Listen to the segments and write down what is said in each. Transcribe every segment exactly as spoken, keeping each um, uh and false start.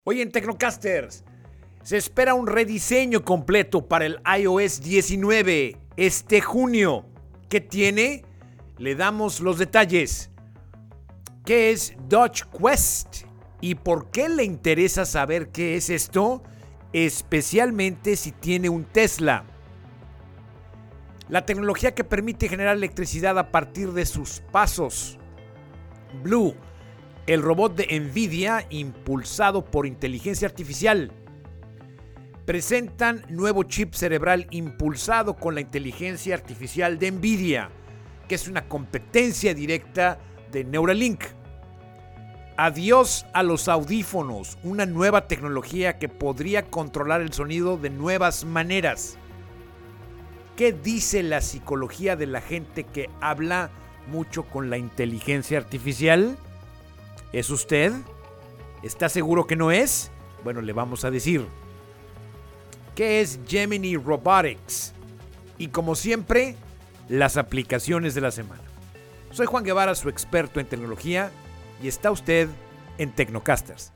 Hoy en Tecnocasters se espera un rediseño completo para el iOS diecinueve este junio. ¿Qué tiene? Le damos los detalles. ¿Qué es Dodge Quest? ¿Y por qué le interesa saber qué es esto? Especialmente si tiene un Tesla. La tecnología que permite generar electricidad a partir de sus pasos. Blue, el robot de Nvidia impulsado por inteligencia artificial. Presentan nuevo chip cerebral impulsado con la inteligencia artificial de Nvidia, que es una competencia directa de Neuralink. Adiós a los audífonos, una nueva tecnología que podría controlar el sonido de nuevas maneras. ¿Qué dice la psicología de la gente que habla mucho con la inteligencia artificial? ¿Es usted? ¿Está seguro que no es? Bueno, le vamos a decir. ¿Qué es Gemini Robotics? Y como siempre, las aplicaciones de la semana. Soy Juan Guevara, su experto en tecnología, y está usted en Tecnocasters.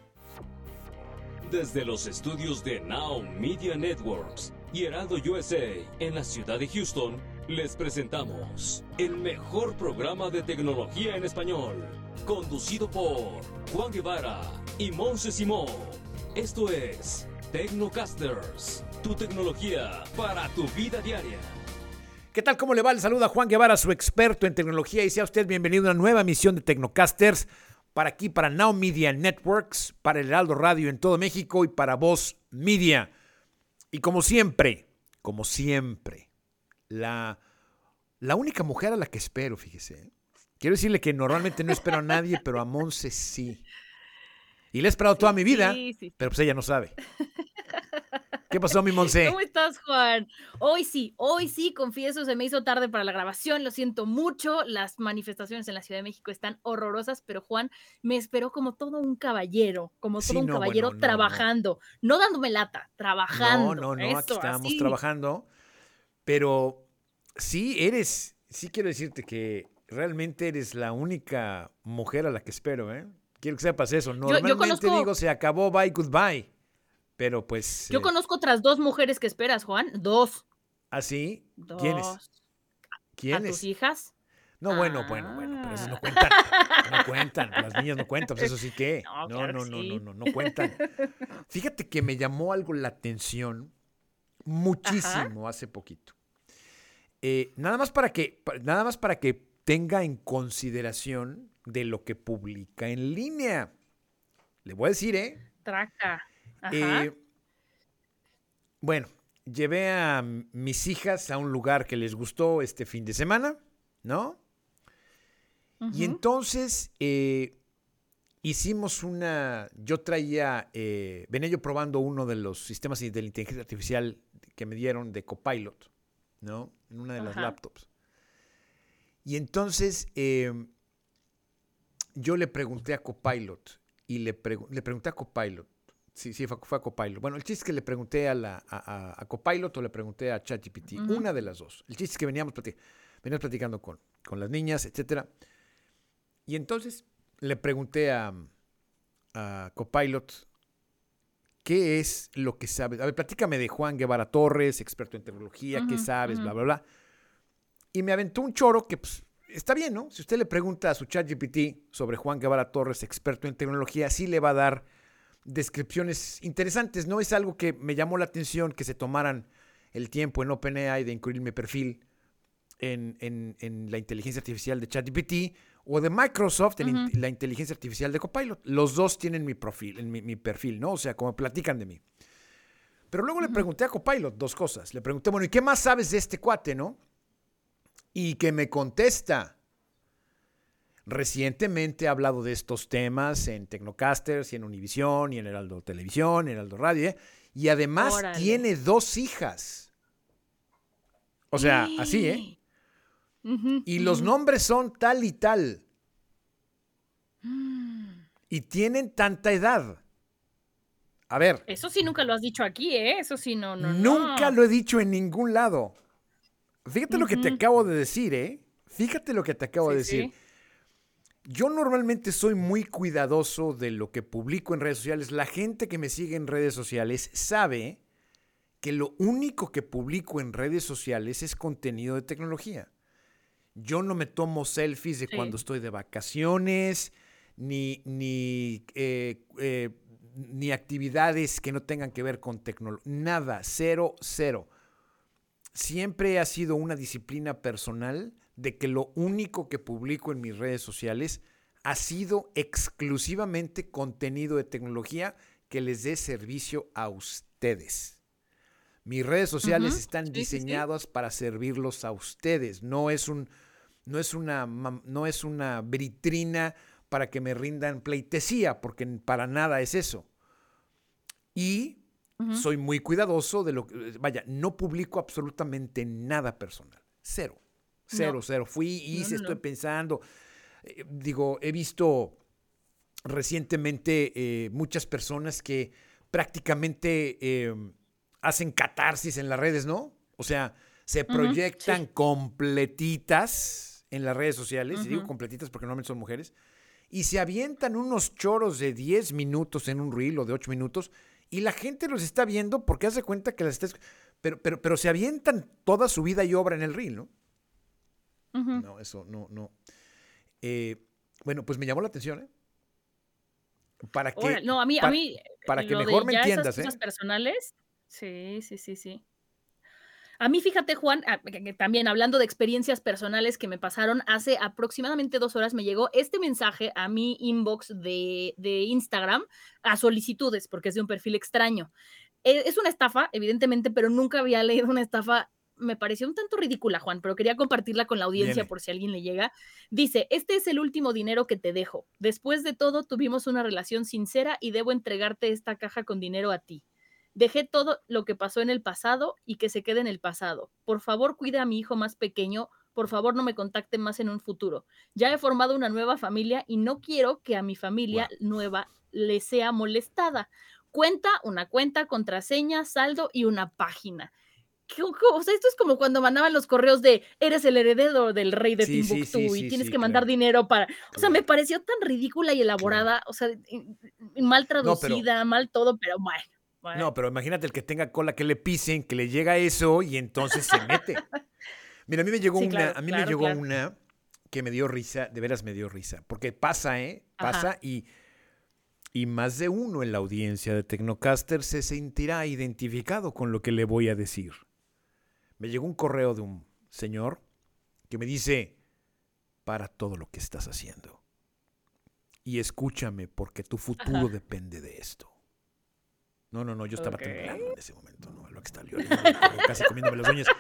Desde los estudios de Now Media Networks y Heraldo U S A en la ciudad de Houston, les presentamos el mejor programa de tecnología en español, conducido por Juan Guevara y Monse Simón. Esto es Tecnocasters, tu tecnología para tu vida diaria. ¿Qué tal? ¿Cómo le va? Le saluda Juan Guevara, su experto en tecnología, y sea usted bienvenido a una nueva emisión de Tecnocasters para aquí, para Now Media Networks, para el Heraldo Radio en todo México y para Voz Media. Y como siempre, como siempre, la, la única mujer a la que espero, fíjese. Quiero decirle que normalmente no espero a nadie, pero a Monse sí. Y la he esperado sí, toda mi vida, sí, sí, sí. Pero pues ella no sabe. ¿Qué pasó, mi Monse? ¿Cómo estás, Juan? Hoy sí, hoy sí, confieso, se me hizo tarde para la grabación, lo siento mucho, las manifestaciones en la Ciudad de México están horrorosas, pero Juan me esperó como todo un caballero, como todo sí, un no, caballero bueno, no, trabajando, no. no dándome lata, trabajando. No, no, no, eso, aquí estábamos así. trabajando, pero sí eres, sí quiero decirte que realmente eres la única mujer a la que espero, ¿eh? Quiero que sepas eso, normalmente yo, yo conozco... digo se acabó, bye, goodbye. Pero pues... Yo eh... conozco otras dos mujeres que esperas, Juan. Dos. ¿Ah, sí? Dos. ¿Quiénes? ¿Quiénes? ¿A tus hijas? No, ah. bueno, bueno, bueno, pero esas no cuentan. No cuentan. Las niñas no cuentan. Pues eso sí que... No, no, claro no, que no, sí. no, no, no cuentan. Fíjate que me llamó algo la atención muchísimo Ajá. hace poquito. Eh, nada más para que, nada más para que tenga en consideración de lo que publica en línea. Le voy a decir, ¿eh? Traca. Eh, bueno, llevé a mis hijas a un lugar que les gustó este fin de semana, ¿no? Uh-huh. Y entonces eh, hicimos una, yo traía, eh, venía yo probando uno de los sistemas de la inteligencia artificial que me dieron de Copilot, ¿no? En una de uh-huh. las laptops. Y entonces eh, yo le pregunté a Copilot y le, pregu- le pregunté a Copilot, Sí, sí, fue, fue a Copilot. Bueno, el chiste es que le pregunté a, la, a, a Copilot o le pregunté a ChatGPT, uh-huh. una de las dos. El chiste es que veníamos, platic- veníamos platicando con, con las niñas, etcétera. Y entonces le pregunté a, a Copilot, ¿qué es lo que sabes? A ver, platícame de Juan Guevara Torres, experto en tecnología, uh-huh, ¿qué sabes? Uh-huh. Bla, bla, bla. Y me aventó un choro que, pues, está bien, ¿no? Si usted le pregunta a su ChatGPT sobre Juan Guevara Torres, experto en tecnología, sí le va a dar descripciones interesantes, ¿no? Es algo que me llamó la atención que se tomaran el tiempo en OpenAI de incluir mi perfil en, en, en la inteligencia artificial de ChatGPT o de Microsoft en uh-huh. la inteligencia artificial de Copilot. Los dos tienen mi perfil, en mi, mi perfil, ¿no? O sea, como platican de mí. Pero luego uh-huh. le pregunté a Copilot dos cosas. Le pregunté, bueno, ¿y qué más sabes de este cuate, no? Y que me contesta. Recientemente he hablado de estos temas en Tecnocasters y en Univisión y en Heraldo Televisión, en Heraldo Radio, ¿eh? Y además Órale. tiene dos hijas. O sea, sí. así, ¿eh? Uh-huh, y uh-huh. los nombres son tal y tal. Mm. Y tienen tanta edad. A ver. Eso sí nunca lo has dicho aquí, ¿eh? Eso sí no, no, Nunca no. lo he dicho en ningún lado. Fíjate uh-huh. lo que te acabo de decir, ¿eh? Fíjate lo que te acabo sí, de decir. Sí. yo normalmente soy muy cuidadoso de lo que publico en redes sociales. La gente que me sigue en redes sociales sabe que lo único que publico en redes sociales es contenido de tecnología. Yo no me tomo selfies de Sí. cuando estoy de vacaciones, ni, ni, eh, eh, ni actividades que no tengan que ver con tecnología. Nada, cero, cero. Siempre ha sido una disciplina personal de que lo único que publico en mis redes sociales ha sido exclusivamente contenido de tecnología que les dé servicio a ustedes. Mis redes sociales Ujú. están Sí, sí, sí. diseñadas para servirlos a ustedes. No es un, no es una, no es una vitrina para que me rindan pleitesía, porque para nada es eso. Y Ujú. soy muy cuidadoso de lo que, vaya, no publico absolutamente nada personal. Cero. Cero, No. cero. Fui, No, hice, no, estoy no. pensando. Eh, digo, he visto recientemente eh, muchas personas que prácticamente eh, hacen catarsis en las redes, ¿no? O sea, se Ujú. proyectan Sí. completitas en las redes sociales, y digo Ujú. completitas porque normalmente son mujeres, y se avientan unos choros de diez minutos en un reel o de ocho minutos, y la gente los está viendo porque hace cuenta que las está... Pero, pero, pero se avientan toda su vida y obra en el reel, ¿no? Ujú. No, eso no, no. Eh, bueno, pues me llamó la atención, ¿eh? Para Órale, que, no, a mí a para, mí, para que lo mejor de me ya esas entiendas, cosas ¿eh? personales sí, sí, sí, sí. A mí, fíjate, Juan, ah, que que también hablando de experiencias personales que me pasaron, hace aproximadamente dos horas me llegó este mensaje a mi inbox de de Instagram, a solicitudes, porque es de un perfil extraño. Eh, es una estafa, evidentemente, pero nunca había leído una estafa, me pareció un tanto ridícula, Juan, pero quería compartirla con la audiencia Viene. por si a alguien le llega. Dice: "Este es el último dinero que te dejo. Después de todo, tuvimos una relación sincera y debo entregarte esta caja con dinero a ti. Dejé todo lo que pasó en el pasado y que se quede en el pasado. Por favor, cuida a mi hijo más pequeño. Por favor, no me contacten más en un futuro. Ya he formado una nueva familia y no quiero que a mi familia Wow. nueva le sea molestada. Cuenta, una cuenta, contraseña, saldo y una página". ¿Qué o co? O sea, esto es como cuando mandaban los correos de: "Eres el heredero del rey de Sí, sí, sí, Timbuktu y sí, tienes sí, que mandar claro, dinero para". O sea, me claro, pareció tan ridícula y claro. elaborada, o sea, y y mal No, pero, traducida, mal todo, pero bueno, bueno. no, pero imagínate el que tenga cola que le pisen, que le llega eso y entonces se mete. Mira, a mí me llegó Sí, una, claro, a mí me claro, llegó claro. una que me dio risa, de veras me dio risa, porque pasa, ¿eh? Ajá. Pasa y, y más de uno en la audiencia de Tecnocaster se sentirá identificado con lo que le voy a decir. Me llegó un correo de un señor que me dice, para todo lo que estás haciendo. Y escúchame, porque tu futuro Ajá. depende de esto. No, no, no, yo estaba Okey. temblando en ese momento, ¿no? Lo que está leyendo el correo, casi comiéndome las uñas.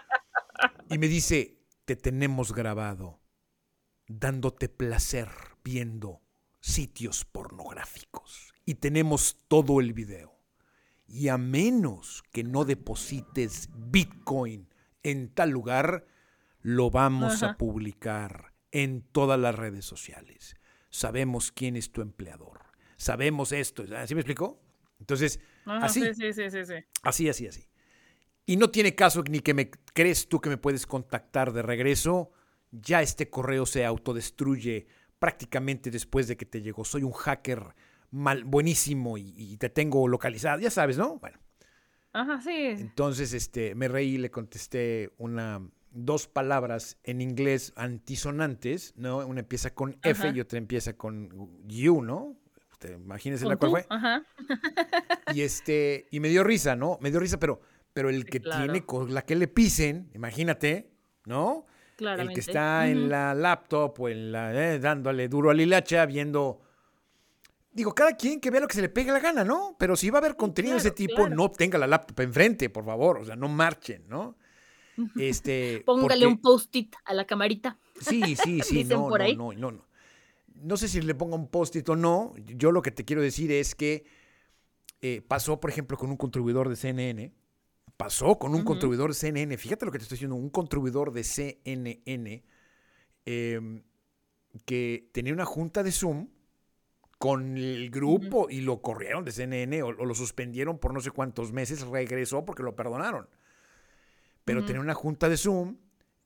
Y me dice, te tenemos grabado, dándote placer viendo sitios pornográficos. Y tenemos todo el video. Y a menos que no deposites Bitcoin en tal lugar, lo vamos a Ajá. publicar en todas las redes sociales. Sabemos quién es tu empleador. Sabemos esto. ¿Sí me explicó? Entonces, Ajá, sí, así, sí, sí, sí, sí. así, así, así. Y no tiene caso ni que me crees tú que me puedes contactar de regreso. Ya este correo se autodestruye prácticamente después de que te llegó. Soy un hacker mal, buenísimo y, y te tengo localizado. Ya sabes, ¿no? Bueno. Ajá, sí. Entonces, este, me reí y le contesté una, dos palabras en inglés antisonantes, ¿no? Una empieza con F y Ajá. otra empieza con you, ¿no? Usted, imagínese la ¿Con cuál tú? fue. Ajá. Y este, y me dio risa, ¿no? Me dio risa, pero, pero el Sí, que tiene claro. con la que le pisen, imagínate, ¿no? El que Claramente. está en Ujú. la laptop o en la, eh, dándole duro al hilacha, viendo. Digo, cada quien que vea lo que se le pegue la gana, ¿no? Pero si va a haber Sí, contenido de ese claro, tipo, claro. no tenga la laptop enfrente, por favor. O sea, no marchen, ¿no? Este, Póngale un porque Post-it a la camarita, sí, sí, sí, dicen no, por no, ahí. no, no, no. No sé si le ponga un post-it o no. Yo lo que te quiero decir es que eh, pasó, por ejemplo, con un contribuidor de C N N. Pasó con un Ujú. contribuidor de C N N. Fíjate lo que te estoy diciendo. Un contribuidor de C N N eh, que tenía una junta de Zoom con el Ujú. grupo y lo corrieron de C N N o, o lo suspendieron por no sé cuántos meses. Regresó porque lo perdonaron. Pero Ujú. tenía una junta de Zoom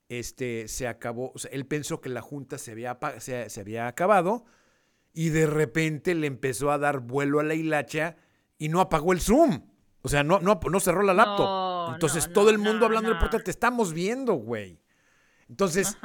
este, se acabó, o sea, él pensó que la junta se había, se, se había acabado y de repente le empezó a dar vuelo a la hilacha y no apagó el Zoom. O sea, no, no, no cerró la laptop. No, Entonces no, todo no, el mundo no, hablando no. del portal, te estamos viendo, güey. Entonces,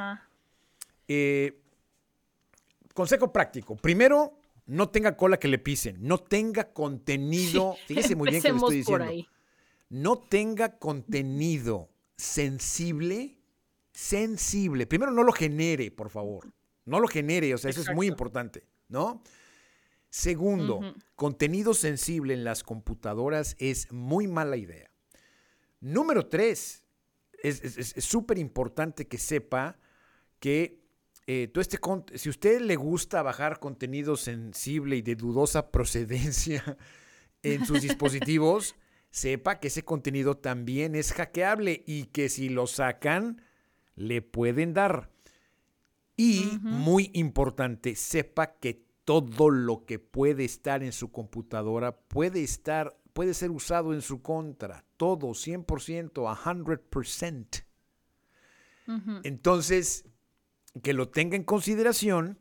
eh, consejo práctico. Primero, no tenga cola que le pisen. No tenga contenido. Sí, fíjese muy bien que le estoy diciendo. Por ahí. No tenga contenido sensible, sensible. Primero, no lo genere, por favor. No lo genere, o sea, Exacto. Eso es muy importante, ¿no? Segundo, uh-huh. contenido sensible en las computadoras es muy mala idea. Número tres, es súper importante que sepa que eh, todo este si a usted le gusta bajar contenido sensible y de dudosa procedencia en sus dispositivos, sepa que ese contenido también es hackeable y que si lo sacan, le pueden dar. Y, uh-huh. muy importante, sepa que todo lo que puede estar en su computadora puede estar, puede ser usado en su contra. Todo, cien por ciento, cien por ciento. Uh-huh. Entonces, que lo tenga en consideración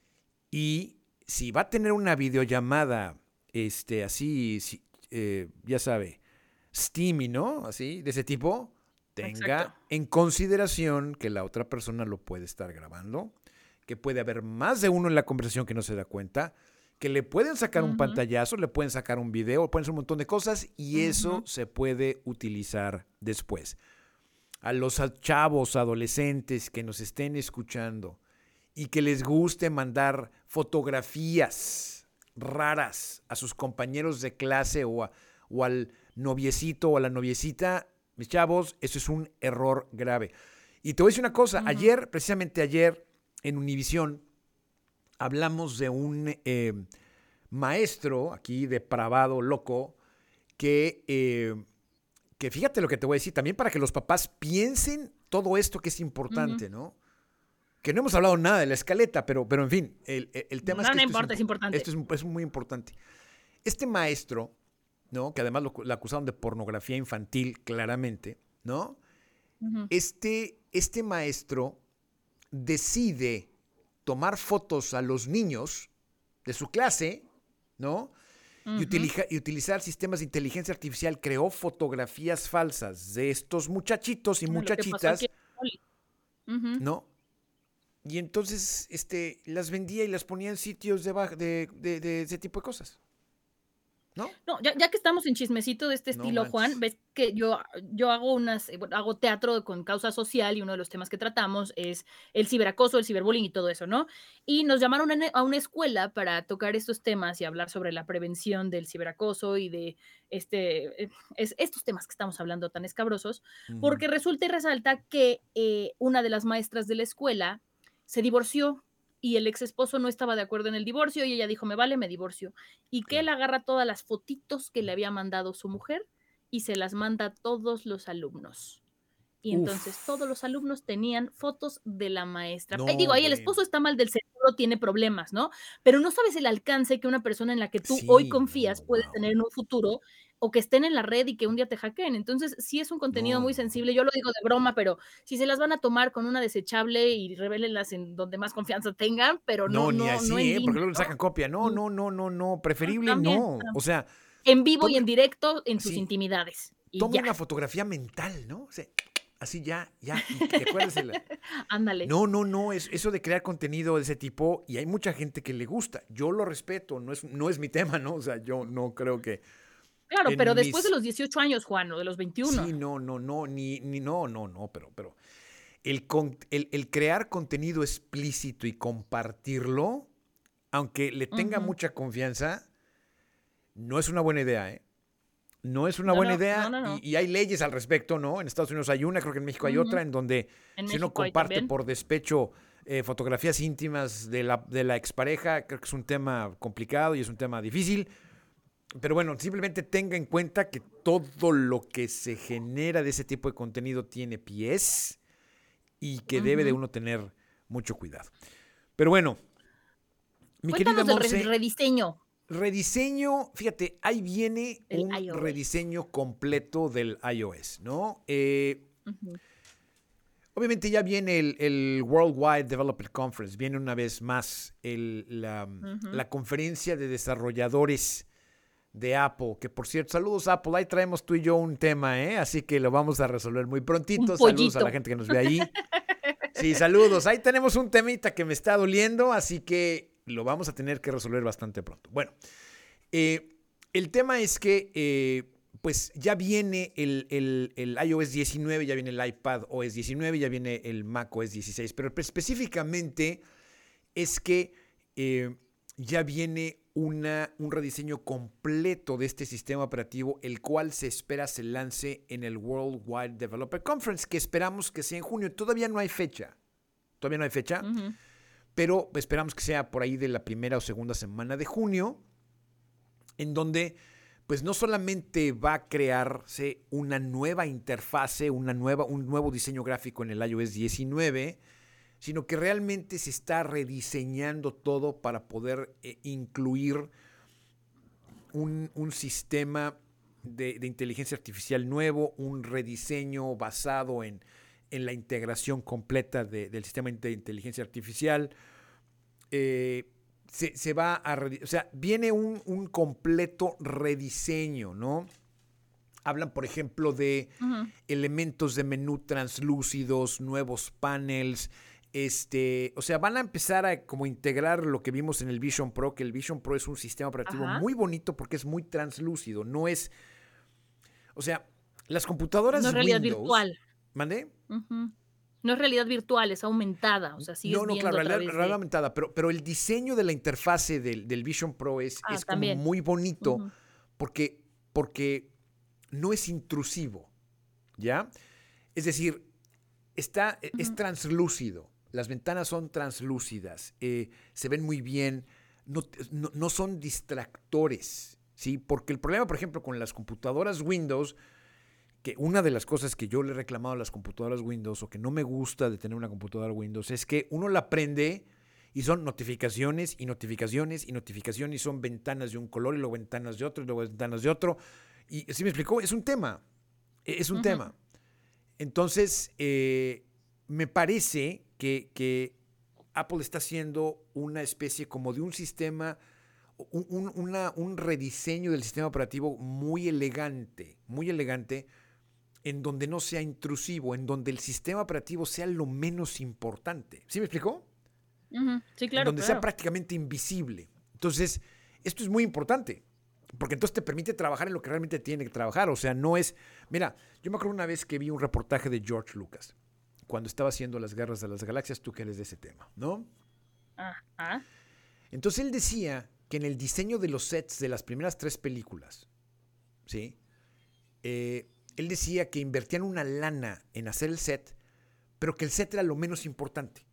y si va a tener una videollamada, este, así, eh, ya sabe, steamy, ¿no? Así, de ese tipo, tenga Exacto. en consideración que la otra persona lo puede estar grabando, que puede haber más de uno en la conversación que no se da cuenta, que le pueden sacar uh-huh. un pantallazo, le pueden sacar un video, pueden hacer un montón de cosas y uh-huh. eso se puede utilizar después. A los chavos, adolescentes que nos estén escuchando y que les guste mandar fotografías raras a sus compañeros de clase o, a, o al noviecito o a la noviecita, mis chavos, eso es un error grave. Y te voy a decir una cosa, uh-huh. ayer, precisamente ayer, en Univisión, hablamos de un eh, maestro aquí depravado, loco, que, eh, que fíjate lo que te voy a decir, también para que los papás piensen todo esto que es importante, uh-huh. ¿no? Que no hemos hablado nada de la escaleta, pero, pero en fin, el, el, el tema no, es que no esto, importa, es, es importante. esto es, es muy importante. Este maestro, ¿no? Que además lo, lo acusaron de pornografía infantil, claramente, ¿no? Uh-huh. Este, este maestro decide tomar fotos a los niños de su clase, ¿no? Uh-huh. Y, utiliza, y utilizar sistemas de inteligencia artificial, creó fotografías falsas de estos muchachitos y muchachitas, uh-huh. ¿no? Y entonces este, las vendía y las ponía en sitios de, de, de, de ese tipo de cosas. ¿No? No, ya, ya que estamos en chismecito de este estilo, no Juan, ves que yo, yo hago unas, bueno, hago teatro con causa social y uno de los temas que tratamos es el ciberacoso, el ciberbullying y todo eso, ¿no? Y nos llamaron a una escuela para tocar estos temas y hablar sobre la prevención del ciberacoso y de este, es, estos temas que estamos hablando tan escabrosos, uh-huh. porque resulta y resalta que eh, una de las maestras de la escuela se divorció y el ex esposo no estaba de acuerdo en el divorcio y ella dijo, me vale, me divorcio. Y que él agarra todas las fotitos que le había mandado su mujer y se las manda a todos los alumnos. Y Uf. entonces todos los alumnos tenían fotos de la maestra. No, digo, ahí bueno. el esposo está mal del cerebro, tiene problemas, ¿no? Pero no sabes el alcance que una persona en la que tú sí, hoy confías no, puede wow. tener en un futuro o que estén en la red y que un día te hackeen. Entonces, sí es un contenido no, muy sensible. Yo lo digo de broma, pero si se las van a tomar con una desechable y revélenlas en donde más confianza tengan, pero no, no, no ni así, no en ¿eh? línea, Porque luego ¿no? le sacan copia. No, no, no, no, no. Preferible También, no. O sea, en vivo tome, y en directo en sus sí, intimidades. Y tome ya. una fotografía mental, ¿no? O sea, así ya, ya. Y acuérdese. Ándale. No, no, no. Es eso de crear contenido de ese tipo y hay mucha gente que le gusta. Yo lo respeto. No es, no es mi tema, ¿no? O sea, yo no creo que. Claro, pero mis... después de los dieciocho años, Juan, o de los veintiuno. Sí, no, no, no, ni, ni no, no, no, pero, pero el, con, el, el crear contenido explícito y compartirlo, aunque le tenga uh-huh. mucha confianza, no es una buena idea, ¿eh? No es una no, buena no, idea no, no, no. Y, y hay leyes al respecto, ¿no? En Estados Unidos hay una, creo que en México hay uh-huh. otra, en donde en si México uno comparte por despecho eh, fotografías íntimas de la, de la expareja, creo que es un tema complicado y es un tema difícil. Pero bueno, simplemente tenga en cuenta que todo lo que se genera de ese tipo de contenido tiene pies y que uh-huh. debe de uno tener mucho cuidado. Pero bueno, mi Cuéntanos querida Monse, del rediseño. Rediseño, fíjate, ahí viene el un iOS. rediseño completo del iOS, ¿no? Eh, uh-huh. Obviamente ya viene el, el Worldwide Developer Conference, viene una vez más el, la, uh-huh. la conferencia de desarrolladores de Apple, que por cierto, saludos Apple, ahí traemos tú y yo un tema, ¿eh? Así que lo vamos a resolver muy prontito. Saludos a la gente que nos ve ahí. Sí, saludos. Ahí tenemos un temita que me está doliendo, así que lo vamos a tener que resolver bastante pronto. Bueno, eh, el tema es que eh, pues ya viene el, el, el iOS diecinueve, ya viene el iPadOS diecinueve, ya viene el macOS dieciséis, pero específicamente es que eh, ya viene una, un rediseño completo de este sistema operativo, el cual se espera se lance en el Worldwide Developer Conference, que esperamos que sea en junio. Todavía no hay fecha, todavía no hay fecha, uh-huh. pero esperamos que sea por ahí de la primera o segunda semana de junio, en donde pues no solamente va a crearse una nueva interfase, una nueva, un nuevo diseño gráfico en el iOS diecinueve, sino que realmente se está rediseñando todo para poder eh, incluir un, un sistema de, de inteligencia artificial nuevo, un rediseño basado en, en la integración completa de, del sistema de inteligencia artificial. Eh, se, se va a... O sea, viene un, un completo rediseño, ¿no? Hablan, por ejemplo, de uh-huh. elementos de menú translúcidos, nuevos panels. Este, o sea, van a empezar a como integrar lo que vimos en el Vision Pro, que el Vision Pro es un sistema operativo Ajá. muy bonito porque es muy translúcido. No es... O sea, las computadoras no es realidad Windows, virtual. ¿Mandé? Uh-huh. No es realidad virtual, es aumentada. O sea, sigues no, no, viendo claro, realidad, de... realidad aumentada. Pero, pero el diseño de la interfase del, del Vision Pro es, ah, es como muy bonito uh-huh. porque, porque no es intrusivo, ¿ya? Es decir, está, uh-huh. es translúcido. Las ventanas son translúcidas, eh, se ven muy bien, no, no, no son distractores, ¿sí? Porque el problema, por ejemplo, con las computadoras Windows, que una de las cosas que yo le he reclamado a las computadoras Windows, o que no me gusta de tener una computadora Windows, es que uno la prende y son notificaciones y notificaciones y notificaciones y son ventanas de un color y luego ventanas de otro y luego ventanas de otro. Y ¿sí me explicó? Es un tema, es un uh-huh. tema. Entonces, eh, me parece... Que, que Apple está haciendo una especie como de un sistema, un, un, una, un rediseño del sistema operativo muy elegante, muy elegante, en donde no sea intrusivo, en donde el sistema operativo sea lo menos importante. ¿Sí me explicó? Uh-huh. Sí, claro. En donde claro. sea prácticamente invisible. Entonces, esto es muy importante, porque entonces te permite trabajar en lo que realmente tiene que trabajar. O sea, no es... Mira, yo me acuerdo una vez que vi un reportaje de George Lucas, cuando estaba haciendo las Guerras de las Galaxias, tú que eres de ese tema, ¿no? Ajá. Entonces él decía que en el diseño de los sets de las primeras tres películas, ¿sí? Eh, él decía que invertían una lana en hacer el set, pero que el set era lo menos importante,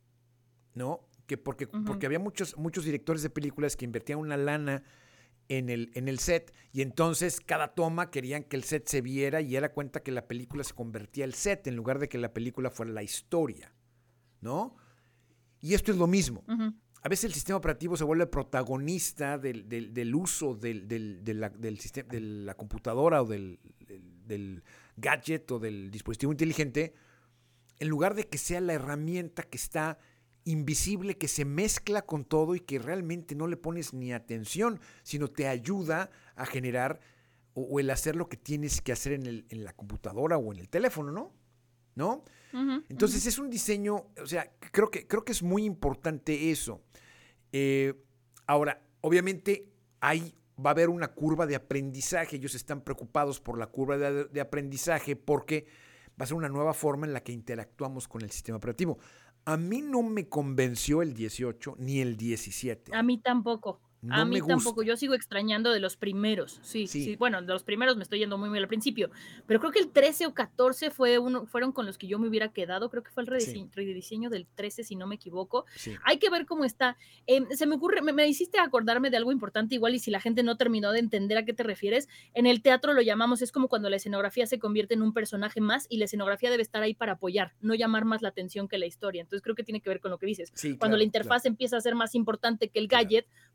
¿no? Que porque, uh-huh. porque había muchos, muchos directores de películas que invertían una lana en el, en el set, y entonces cada toma querían que el set se viera y era cuenta que la película se convertía el set en lugar de que la película fuera la historia, ¿no? Y esto es lo mismo. Uh-huh. A veces el sistema operativo se vuelve protagonista del, del, del uso del, del, de, la, del sistema, de la computadora o del, del, del gadget o del dispositivo inteligente, en lugar de que sea la herramienta que está invisible, que se mezcla con todo y que realmente no le pones ni atención, sino te ayuda a generar o, o el hacer lo que tienes que hacer en, el, en la computadora o en el teléfono, ¿no? ¿No? Uh-huh, Entonces uh-huh. es un diseño, o sea, creo que, creo que es muy importante eso. Eh, ahora, obviamente hay, va a haber una curva de aprendizaje. Ellos están preocupados por la curva de, de aprendizaje porque va a ser una nueva forma en la que interactuamos con el sistema operativo. A mí no me convenció el dieciocho ni el diecisiete. A mí tampoco. No a mí me gusta. tampoco. Yo sigo extrañando de los primeros. Sí, sí, sí. Bueno, de los primeros me estoy yendo muy muy al principio. Pero creo que el trece o catorce fue uno, fueron con los que yo me hubiera quedado. Creo que fue el rediseño, sí. rediseño del trece, si no me equivoco. Sí. Hay que ver cómo está. Eh, se me ocurre, me, me hiciste acordarme de algo importante igual, y si la gente no terminó de entender a qué te refieres, en el teatro lo llamamos, es como cuando la escenografía se convierte en un personaje más y la escenografía debe estar ahí para apoyar, no llamar más la atención que la historia. Entonces creo que tiene que ver con lo que dices. Sí, cuando claro, la interfaz claro. empieza a ser más importante que el gadget, claro.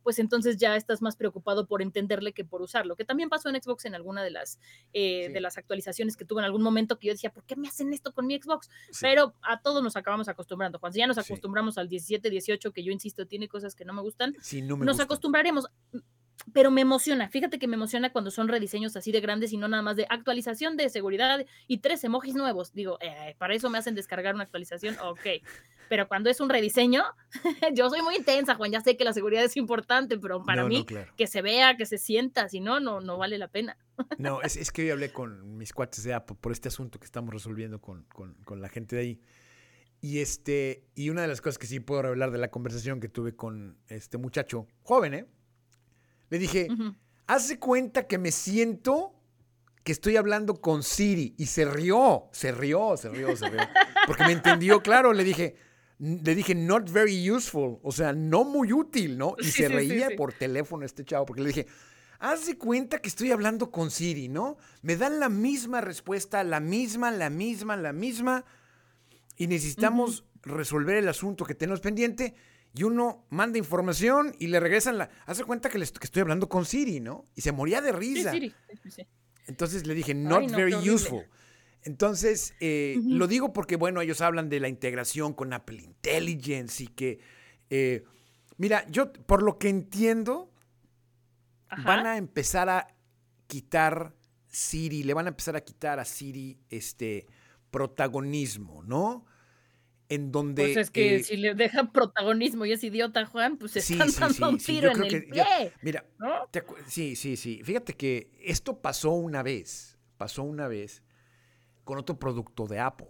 pues entonces ya estás más preocupado por entenderle que por usarlo, que también pasó en Xbox en alguna de las, eh, sí. de las actualizaciones que tuvo en algún momento, que yo decía, ¿por qué me hacen esto con mi Xbox? Sí. Pero a todos nos acabamos acostumbrando, Juan. Si ya nos acostumbramos sí. al diecisiete, dieciocho, que yo insisto, tiene cosas que no me gustan, sí, no me nos gustan. acostumbraremos. Pero me emociona, fíjate que me emociona cuando son rediseños así de grandes y no nada más de actualización de seguridad y tres emojis nuevos. Digo, eh, para eso me hacen descargar una actualización, ok. Pero cuando es un rediseño, yo soy muy intensa, Juan, ya sé que la seguridad es importante, pero para no, mí, no, claro. que se vea, que se sienta, si no, no, no vale la pena. No, es, es que hoy hablé con mis cuates de Apple por este asunto que estamos resolviendo con, con, con la gente de ahí. Y, este, y una de las cosas que sí puedo revelar de la conversación que tuve con este muchacho, joven, ¿eh? Le dije, uh-huh. haz de cuenta que me siento que estoy hablando con Siri. Y se rió, se rió, se rió, se rió. Porque me entendió, claro. Le dije, le dije, not very useful. O sea, no muy útil, ¿no? Y sí, se reía sí, sí. por teléfono este chavo. Porque le dije, haz de cuenta que estoy hablando con Siri, ¿no? Me dan la misma respuesta, la misma, la misma, la misma. Y necesitamos uh-huh. resolver el asunto que tenemos pendiente. Y uno manda información y le regresan la... Hace cuenta que, les, que estoy hablando con Siri, ¿no? Y se moría de risa. Sí, sí, sí. Entonces le dije, not Ay, no, very useful. Entonces, eh, uh-huh. lo digo porque, bueno, ellos hablan de la integración con Apple Intelligence y que... Eh, mira, yo, por lo que entiendo, Ajá. van a empezar a quitar Siri, le van a empezar a quitar a Siri este protagonismo, ¿no? En donde... Pues es que eh, si le dejan protagonismo y es idiota, Juan, pues se sí, están sí, dando sí, un tiro sí, en el pie. Ya, mira, ¿no? te, sí, sí, sí. Fíjate que esto pasó una vez, pasó una vez con otro producto de Apple.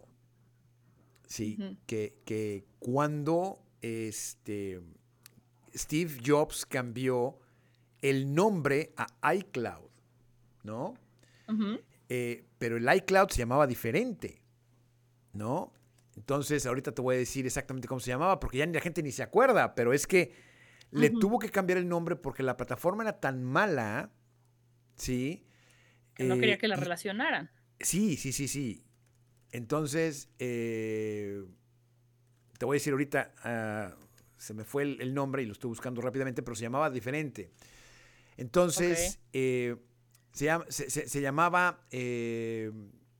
Sí, uh-huh. que, que cuando este, Steve Jobs cambió el nombre a iCloud, ¿no? Uh-huh. Eh, pero el iCloud se llamaba diferente, ¿no? Entonces, ahorita te voy a decir exactamente cómo se llamaba, porque ya la gente ni se acuerda, pero es que uh-huh. le tuvo que cambiar el nombre porque la plataforma era tan mala, ¿sí? Que no eh, quería que la relacionaran. Sí, sí, sí, sí. Entonces, eh, te voy a decir ahorita, uh, se me fue el, el nombre y lo estoy buscando rápidamente, pero se llamaba diferente. Entonces, okay. eh, se, llama, se, se, se llamaba... Eh,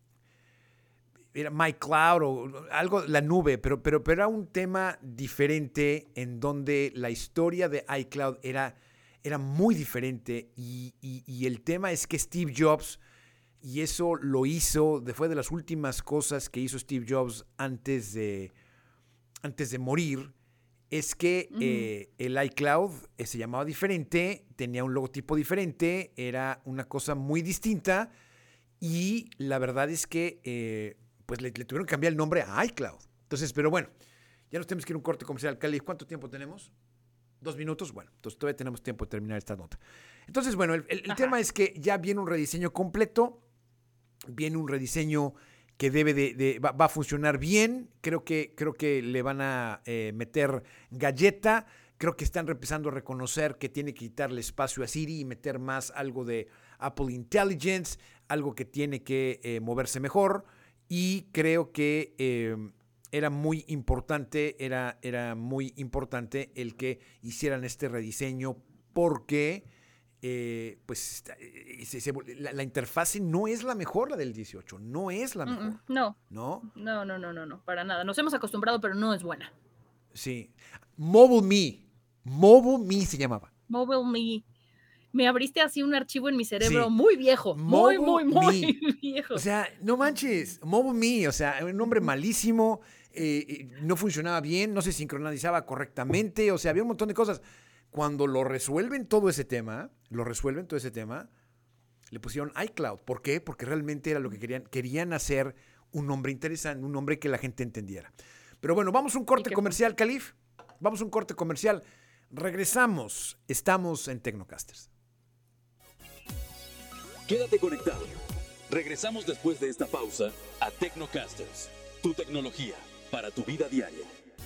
era MyCloud o algo, la nube, pero, pero, pero era un tema diferente en donde la historia de iCloud era, era muy diferente y, y, y el tema es que Steve Jobs, y eso lo hizo, fue de las últimas cosas que hizo Steve Jobs antes de, antes de morir, es que uh-huh. eh, el iCloud eh, se llamaba diferente, tenía un logotipo diferente, era una cosa muy distinta y la verdad es que... Eh, pues le, le tuvieron que cambiar el nombre a iCloud. Entonces, pero bueno, ya nos tenemos que ir a un corte comercial. Cali, ¿cuánto tiempo tenemos? ¿Dos minutos? Bueno, entonces todavía tenemos tiempo de terminar esta nota. Entonces, bueno, el, el, el tema es que ya viene un rediseño completo, viene un rediseño que debe de, de va, va a funcionar bien. Creo que, creo que le van a eh, meter galleta. Creo que están empezando a reconocer que tiene que quitarle espacio a Siri y meter más algo de Apple Intelligence, algo que tiene que eh, moverse mejor. Y creo que eh, era muy importante, era, era muy importante el que hicieran este rediseño porque eh, pues, se, se, la, la interfase no es la mejor, la del dieciocho, no es la mejor. Mm-mm, no. ¿No? No, no, no, no, no, para nada. Nos hemos acostumbrado, pero no es buena. Sí. Mobile Me, Mobile Me se llamaba. Mobile Me. Me abriste así un archivo en mi cerebro sí. muy viejo, Mobile muy, muy, muy Me. viejo. O sea, no manches, Mobile Me, o sea, un nombre malísimo, eh, no funcionaba bien, no se sincronizaba correctamente, o sea, había un montón de cosas. Cuando lo resuelven todo ese tema, lo resuelven todo ese tema, le pusieron iCloud. ¿Por qué? Porque realmente era lo que querían, querían hacer un nombre interesante, un nombre que la gente entendiera. Pero bueno, vamos a un corte comercial, Calif. Vamos a un corte comercial. Regresamos. Estamos en Tecnocasters. Quédate conectado. Regresamos después de esta pausa a Tecnocasters, tu tecnología para tu vida diaria.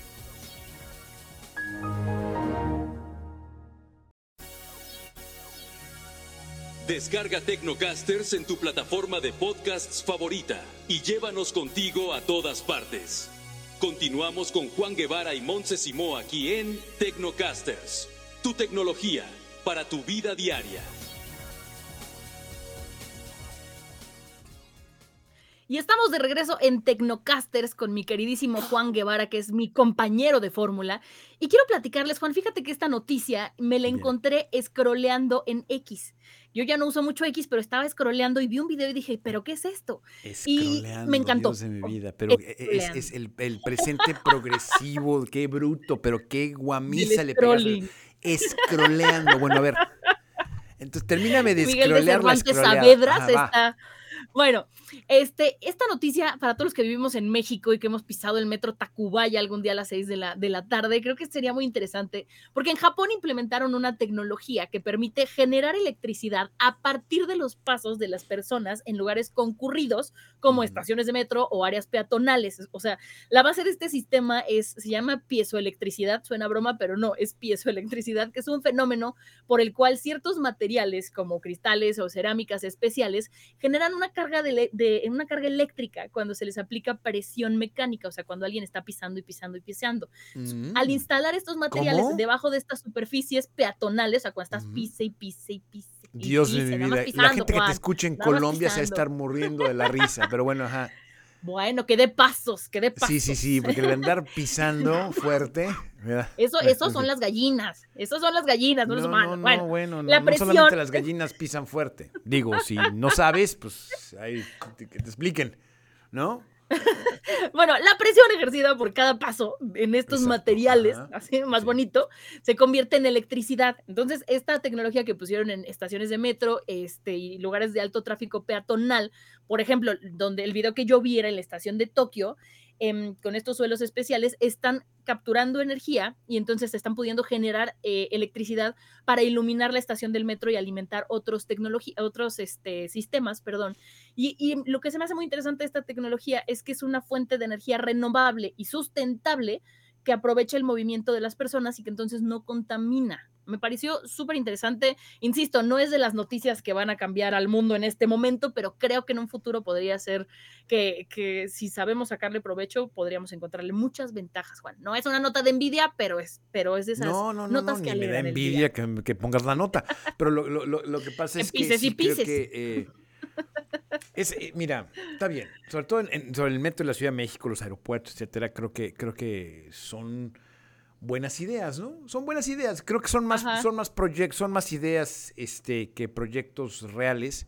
Descarga Tecnocasters en tu plataforma de podcasts favorita y llévanos contigo a todas partes. Continuamos con Juan Guevara y Montse Simó aquí en Tecnocasters. Tu tecnología para tu vida diaria. Y estamos de regreso en Tecnocasters con mi queridísimo Juan Guevara, que es mi compañero de fórmula. Y quiero platicarles, Juan, fíjate que esta noticia me la encontré scrolleando en X. Yo ya no uso mucho X, pero estaba scrolleando y vi un video y dije, ¿pero qué es esto? Y me encantó. Dios de mi vida, pero es, es el, el presente progresivo, qué bruto, pero qué guamisa le pegaste. Scrolleando, bueno, a ver. Entonces, termíname de Miguel de scrollear la Cervantes scrolleada. Saavedra Ajá, se va. está... Bueno, este, esta noticia, para todos los que vivimos en México y que hemos pisado el metro Tacubaya algún día a las seis de la, de la tarde, creo que sería muy interesante, porque en Japón implementaron una tecnología que permite generar electricidad a partir de los pasos de las personas en lugares concurridos, como Mm. estaciones de metro o áreas peatonales. O sea, la base de este sistema es, se llama piezoelectricidad, suena broma, pero no, es piezoelectricidad, que es un fenómeno por el cual ciertos materiales, como cristales o cerámicas especiales, generan una carga de, de una carga eléctrica cuando se les aplica presión mecánica, o sea, cuando alguien está pisando y pisando y pisando. Mm. Al instalar estos materiales ¿Cómo? debajo de estas superficies peatonales, o sea, cuando estás Mm. pise y pise y pise. Y Dios de pise, mi nada más vida. pisando, La gente que Juan, te escucha en nada más Colombia se va a pisando. estar muriendo de la risa, pero bueno, ajá. Bueno, que dé pasos, que dé pasos. Sí, sí, sí, porque el andar pisando fuerte, ¿verdad? Eso, eso son las gallinas, esas son las gallinas, no, No, los no, humanos. no, Bueno, bueno, no, la no presión, solamente las gallinas pisan fuerte. Digo, si no sabes, pues ahí que te expliquen, ¿no? bueno, la presión ejercida por cada paso en estos Exacto, materiales, ajá, así más sí. bonito, se convierte en electricidad. Entonces, esta tecnología que pusieron en estaciones de metro este, y lugares de alto tráfico peatonal, por ejemplo, donde el video que yo vi era en la estación de Tokio, eh, con estos suelos especiales, están capturando energía y entonces están pudiendo generar eh, electricidad para iluminar la estación del metro y alimentar otros, otros este, sistemas, perdón. Y, y lo que se me hace muy interesante de esta tecnología es que es una fuente de energía renovable y sustentable que aprovecha el movimiento de las personas y que entonces no contamina. Me pareció súper interesante. Insisto, no es de las noticias que van a cambiar al mundo en este momento, pero creo que en un futuro podría ser que, que si sabemos sacarle provecho, podríamos encontrarle muchas ventajas, Juan. No es una nota de envidia, pero es, pero es de esas No, no, no, notas no, que ni me da alegran el día. envidia que, que pongas la nota. Pero lo, lo, lo, lo que pasa Que es que pises y sí creo pises. que... Eh, es, eh, mira, está bien. Sobre todo en, en- sobre el metro de la Ciudad de México, los aeropuertos, etcétera, creo que, creo que son buenas ideas, ¿no? Son buenas ideas. Creo que son más, Ajá. son más proyectos, son más ideas este, que proyectos reales.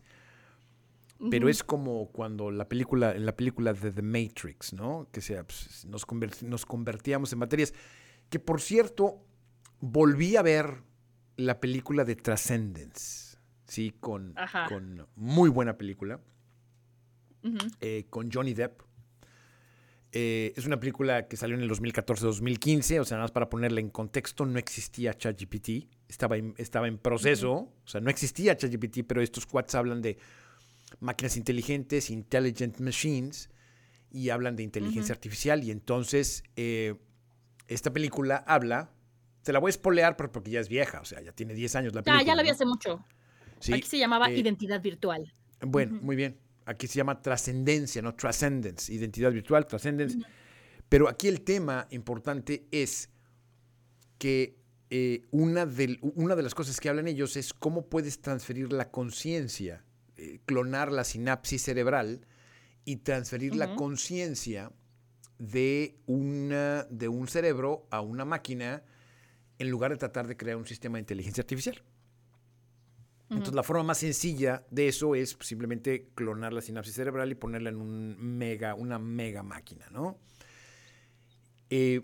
Pero Ujú. es como cuando la película, en la película de The Matrix, ¿no? Que sea, pues, nos, conver- nos convertíamos en materias. Que por cierto, volví a ver la película de Transcendence, ¿sí? Con, Ajá. con muy buena película, Ujú. eh, con Johnny Depp. Eh, es una película que salió en el dos mil catorce dos mil quince, o sea, nada más para ponerla en contexto, no existía ChatGPT, estaba en, estaba en proceso, Ujú. o sea, no existía ChatGPT, pero estos cuates hablan de máquinas inteligentes, intelligent machines, y hablan de inteligencia Ujú. artificial, y entonces eh, esta película habla, te la voy a spoilear pero porque ya es vieja, o sea, ya tiene diez años la Ya, película, ya la vi ¿no? hace mucho. Aquí Sí, se llamaba eh, identidad virtual. bueno, Ujú. muy bien. Aquí se llama trascendencia, no transcendence, identidad virtual, trascendence. Ujú. Pero aquí el tema importante es que eh, una, de, una de las cosas que hablan ellos es cómo puedes transferir la conciencia, eh, clonar la sinapsis cerebral y transferir la Ujú. conciencia de, una, de un cerebro a una máquina en lugar de tratar de crear un sistema de inteligencia artificial. Entonces, Ujú. la forma más sencilla de eso es simplemente clonar la sinapsis cerebral y ponerla en un mega, una mega máquina, ¿no? Eh,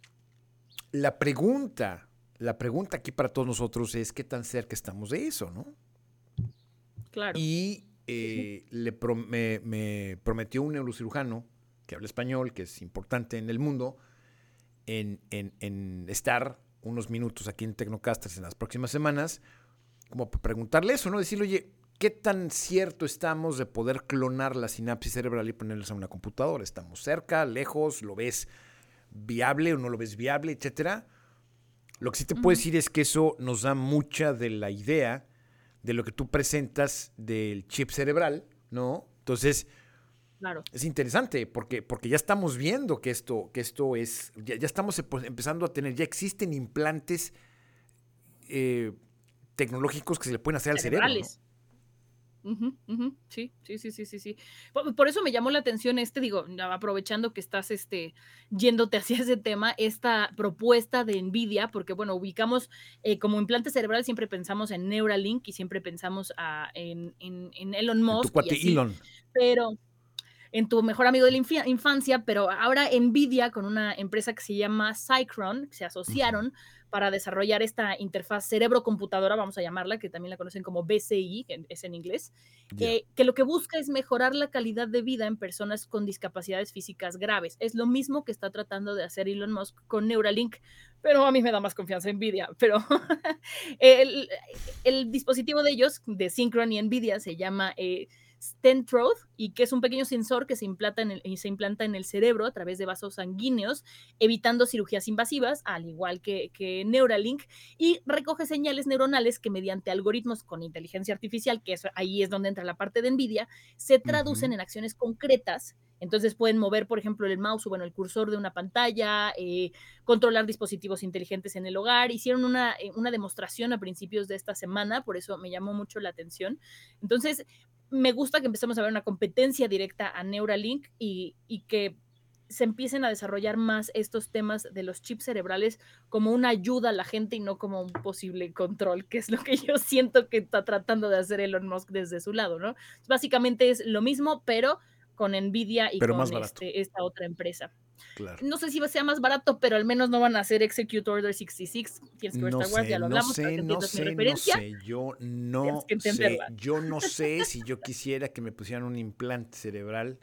la pregunta, la pregunta aquí para todos nosotros es qué tan cerca estamos de eso, ¿no? Claro. Y Sí, sí. eh, le prom- me, me prometió un neurocirujano que habla español, que es importante en el mundo, en, en, en estar unos minutos aquí en Tecnocasters en las próximas semanas, como para preguntarle eso, ¿no? Decirle, oye, ¿qué tan cierto estamos de poder clonar la sinapsis cerebral y ponerlas a una computadora? ¿Estamos cerca, lejos? ¿Lo ves viable o no lo ves viable, etcétera? Lo que sí te puedo Ujú. decir es que eso nos da mucha de la idea de lo que tú presentas del chip cerebral, ¿no? Entonces, Claro. es interesante porque, porque ya estamos viendo que esto, que esto es, ya, ya estamos empezando a tener, ya existen implantes eh, tecnológicos que se le pueden hacer al cerebro, ¿no? Uh-huh, uh-huh. Sí, sí, sí, sí, sí, sí. Por, por eso me llamó la atención este, digo, aprovechando que estás este, yéndote hacia ese tema, esta propuesta de NVIDIA, porque bueno, ubicamos eh, como implante cerebral, siempre pensamos en Neuralink y siempre pensamos a, en, en, en Elon Musk. En tu cuate y así, Elon. Pero en tu mejor amigo de la inf- infancia, pero ahora NVIDIA con una empresa que se llama Cycron, se asociaron uh-huh. para desarrollar esta interfaz cerebro-computadora, vamos a llamarla, que también la conocen como B C I, que es en inglés, yeah. eh, que lo que busca es mejorar la calidad de vida en personas con discapacidades físicas graves. Es lo mismo que está tratando de hacer Elon Musk con Neuralink, pero a mí me da más confianza en NVIDIA. Pero el, el dispositivo de ellos, de Synchron y NVIDIA, se llama... Eh, Stentrode, y que es un pequeño sensor que se implanta, en el, se implanta en el cerebro a través de vasos sanguíneos, evitando cirugías invasivas, al igual que, que Neuralink, y recoge señales neuronales que mediante algoritmos con inteligencia artificial, que es, ahí es donde entra la parte de NVIDIA, se traducen uh-huh. en acciones concretas. Entonces pueden mover, por ejemplo, el mouse o bueno, el cursor de una pantalla, eh, controlar dispositivos inteligentes en el hogar. Hicieron una, una demostración a principios de esta semana, por eso me llamó mucho la atención. Entonces, me gusta que empecemos a ver una competencia directa a Neuralink y, y que se empiecen a desarrollar más estos temas de los chips cerebrales como una ayuda a la gente y no como un posible control, que es lo que yo siento que está tratando de hacer Elon Musk desde su lado, ¿no? Básicamente es lo mismo, pero con NVIDIA y pero con este, esta otra empresa. Claro. No sé si sea más barato, pero al menos no van a hacer Execute Order sesenta y seis. Tienes que ver no Star Wars, sé, ya lo hablamos. No sé, para que no sé, sé, mi referencia. no sé, yo no sé, yo no sé si yo quisiera que me pusieran un implante cerebral.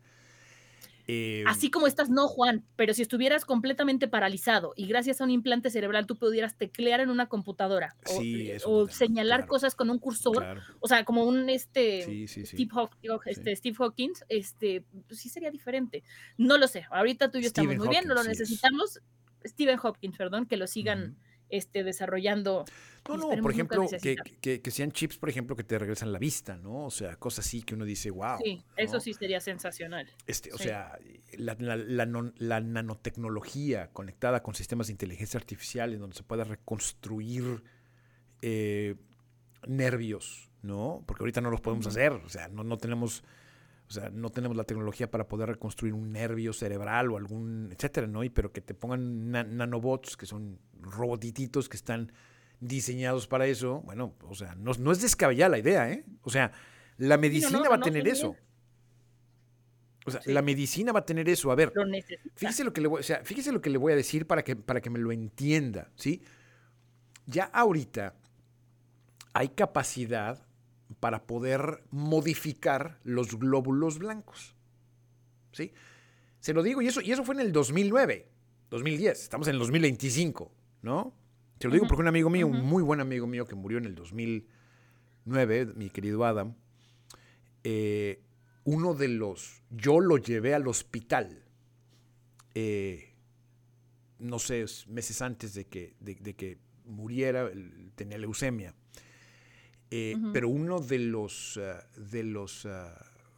Eh, Así como estás, no, Juan, pero si estuvieras completamente paralizado y gracias a un implante cerebral tú pudieras teclear en una computadora o, sí, eso, o señalar claro, cosas con un cursor, claro. o sea, como un este, sí, sí, sí. Steve, Haw este, sí. Steve Hawkins, este, pues sí sería diferente. No lo sé, ahorita tú y yo estamos muy Hawkins, bien, no lo necesitamos. Es. Stephen Hopkins, perdón, que lo sigan uh-huh. este, desarrollando. No, no, por ejemplo, que, que, que sean chips, por ejemplo, que te regresan la vista, ¿no? O sea, cosas así que uno dice, wow. Sí, ¿no? eso sí sería sensacional. Este, o sí. sea, la, la, la, non, la nanotecnología conectada con sistemas de inteligencia artificial en donde se pueda reconstruir eh, nervios, ¿no? Porque ahorita no los podemos uh-huh. hacer, o sea, no, no tenemos... O sea, no tenemos la tecnología para poder reconstruir un nervio cerebral o algún, etcétera, ¿no? Y pero que te pongan na- nanobots, que son robotititos que están diseñados para eso, bueno, o sea, no, no es descabellada la idea, ¿eh? O sea, la medicina sí, no, no, va a tener no, eso. Bien. O sea, sí. la medicina va a tener eso. A ver, lo fíjese lo que le voy, o sea, fíjese lo que le voy a decir para que, para que me lo entienda, ¿sí? Ya ahorita hay capacidad para poder modificar los glóbulos blancos, ¿sí? Se lo digo, y eso, y eso fue en el dos mil nueve, dos mil diez, estamos en el dos mil veinticinco, ¿no? Se lo digo uh-huh. porque un amigo mío, uh-huh. un muy buen amigo mío que murió en el dos mil nueve, mi querido Adam, eh, uno de los, yo lo llevé al hospital, eh, no sé, meses antes de que, de, de que muriera, tenía leucemia. Eh, uh-huh. Pero uno de los uh, de los uh,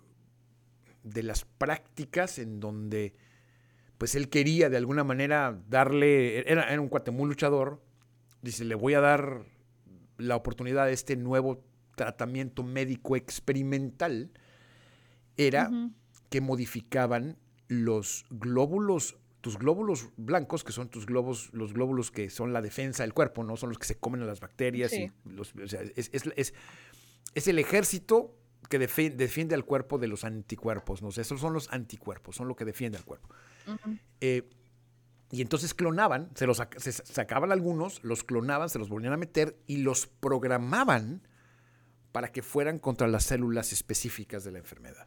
de las prácticas en donde pues él quería de alguna manera darle, era, era un cuate muy luchador, dice, le voy a dar la oportunidad de este nuevo tratamiento médico experimental, era uh-huh. que modificaban los glóbulos, tus glóbulos blancos, que son tus globos, los glóbulos que son la defensa del cuerpo, ¿no? Son los que se comen a las bacterias. Sí. Y los, o sea, es, es, es, es el ejército que defiende, defiende al cuerpo de los anticuerpos, ¿no? O sea, esos son los anticuerpos, son lo que defiende al cuerpo. Uh-huh. Eh, y entonces clonaban, se los se sacaban algunos, los clonaban, se los volvían a meter y los programaban para que fueran contra las células específicas de la enfermedad.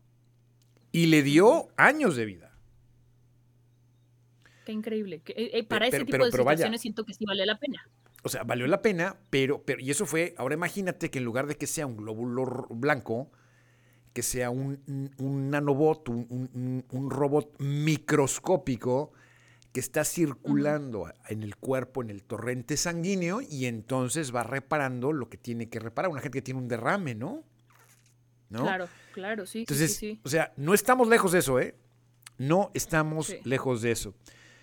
Y le dio años de vida. Qué increíble. Que, eh, para pero, ese tipo pero, de pero situaciones vaya, siento que sí vale la pena. O sea, valió la pena, pero, pero... Y eso fue... Ahora imagínate que en lugar de que sea un glóbulo blanco, que sea un, un, un nanobot, un, un, un robot microscópico que está circulando uh-huh. en el cuerpo, en el torrente sanguíneo, y entonces va reparando lo que tiene que reparar. Una gente que tiene un derrame, ¿no? ¿No? Claro, claro, sí. Entonces, sí, sí. o sea, no estamos lejos de eso, ¿eh? No estamos sí. lejos de eso.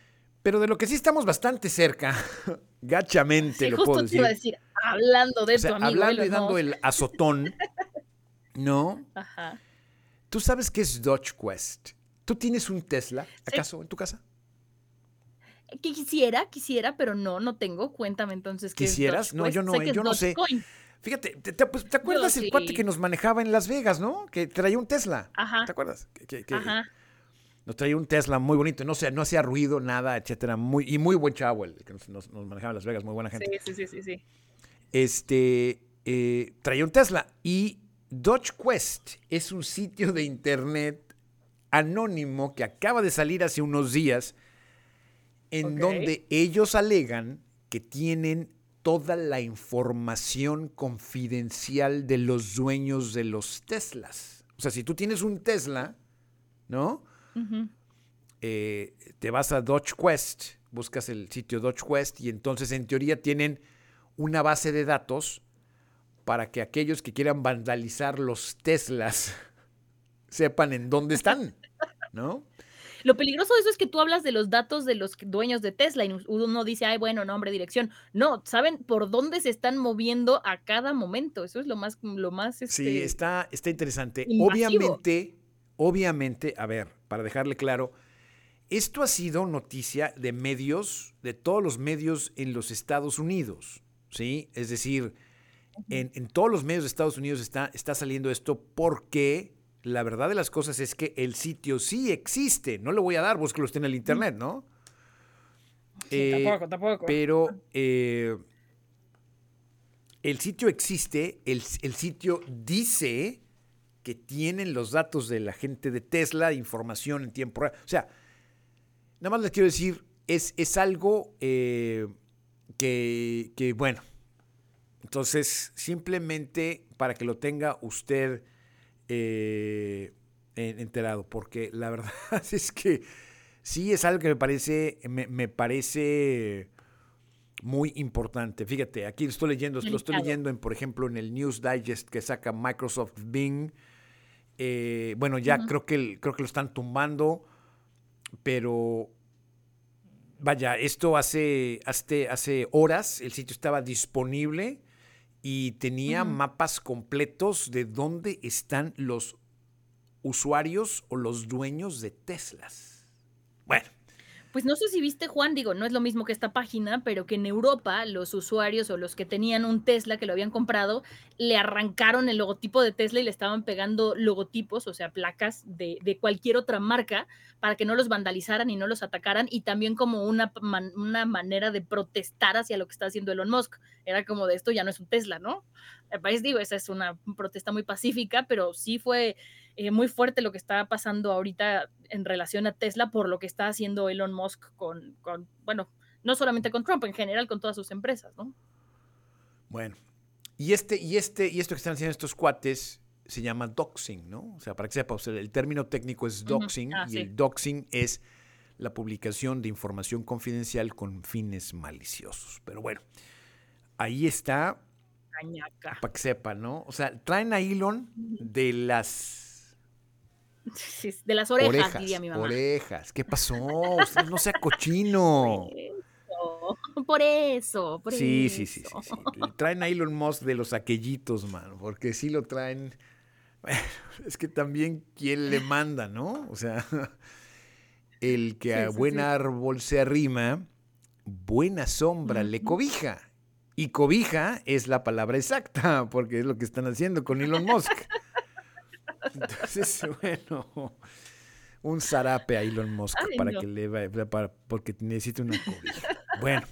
Pero de lo que sí estamos bastante cerca, gachamente Sí, lo justo puedo te decir. iba a decir, hablando de O sea, tu amigo hablando y Elon dando Musk. el azotón, ¿no? Ajá. ¿Tú sabes qué es Dodge Quest? ¿Tú tienes un Tesla, acaso, Sí. en tu casa? Que quisiera, quisiera, pero no, no tengo. Cuéntame entonces qué es ¿Quisieras? No, yo Dogecoin. no, Sé eh, que es yo no sé. Dogecoin. Fíjate, ¿te, te- pues, ¿te Yo acuerdas el cuate que sí. nos manejaba en Las Vegas, no? Que traía un Tesla. Ajá, ¿Te acuerdas? Que, que- que ajá. nos traía un Tesla muy bonito. No, sé, no hacía ruido, nada, etcétera. Muy, y muy buen chavo el que nos, nos- nos manejaba en Las Vegas, muy buena Sí, gente. sí, sí, sí, sí. Este, eh, traía un Tesla. Y Dodge Quest es un sitio de internet anónimo que acaba de salir hace unos días, en Ok. donde ellos alegan que tienen toda la información confidencial de los dueños de los Teslas. O sea, si tú tienes un Tesla, ¿no? Ujú. Eh, te vas a Dodge Quest, buscas el sitio Dodge Quest y entonces en teoría tienen una base de datos para que aquellos que quieran vandalizar los Teslas sepan en dónde están, ¿no? Lo peligroso de eso es que tú hablas de los datos de los que- dueños de Tesla y uno dice, ay, bueno, nombre, dirección. No, saben por dónde se están moviendo a cada momento. Eso es lo más, lo más, Sí, este, está, está interesante. invasivo. Obviamente, obviamente, a ver, para dejarle claro, esto ha sido noticia de medios, de todos los medios en los Estados Unidos, ¿sí? Es decir, en, en todos los medios de Estados Unidos está, está saliendo esto porque la verdad de las cosas es que el sitio sí existe. No le voy a dar, búsquelo usted en el internet, ¿no? Sí, Eh, tampoco, tampoco. pero eh, el sitio existe, el, el sitio dice que tienen los datos de la gente de Tesla, información en tiempo real. O sea, nada más les quiero decir, es, es algo eh, que, que, bueno, entonces simplemente para que lo tenga usted eh, enterado, porque la verdad es que sí es algo que me parece, me, me parece muy importante. Fíjate, aquí lo estoy leyendo, lo estoy Delicado. leyendo en, por ejemplo, en el News Digest que saca Microsoft Bing. Eh, bueno, ya Ujú. creo que, el- creo que lo están tumbando, pero vaya, esto hace, hace, hace horas el sitio estaba disponible y tenía Ujú. mapas completos de dónde están los usuarios o los dueños de Teslas. Bueno, Pues no sé si viste, Juan, digo, no es lo mismo que esta página, pero que en Europa los usuarios o los que tenían un Tesla que lo habían comprado, le arrancaron el logotipo de Tesla y le estaban pegando logotipos, o sea, placas de, de cualquier otra marca para que no los vandalizaran y no los atacaran y también como una, man, una manera de protestar hacia lo que está haciendo Elon Musk. Era como de esto ya no es un Tesla, ¿no? Me parece, digo, esa es una protesta muy pacífica, pero sí fue eh, muy fuerte lo que está pasando ahorita en relación a Tesla por lo que está haciendo Elon Musk con, con, bueno, no solamente con Trump, en general con todas sus empresas, ¿no? bueno. Y, este, y, este, y esto que están haciendo estos cuates se llama doxing, ¿no? O sea, para que sepa, o sea, el término técnico es Uh -huh. doxing Ah, y sí. el doxing es la publicación de información confidencial con fines maliciosos. Pero bueno, ahí está, Cañaca. para que sepa, ¿no? O sea, traen a Elon de las sí, de las orejas, orejas, diría mi mamá. Orejas. ¿Qué pasó? Usted no sea cochino. Por eso, por sí, eso. Sí, sí, sí, sí. Traen a Elon Musk de los aquellitos, mano, porque sí lo traen. Bueno, es que también quién le manda, ¿no? O sea, el que Sí, a sí, buen sí. árbol se arrima, buena sombra Uh le -huh. cobija. Y cobija es la palabra exacta, porque es lo que están haciendo con Elon Musk. Entonces, bueno, un zarape a Elon Musk Ay, para no. que le vaya, para, porque necesita una cobija. Bueno,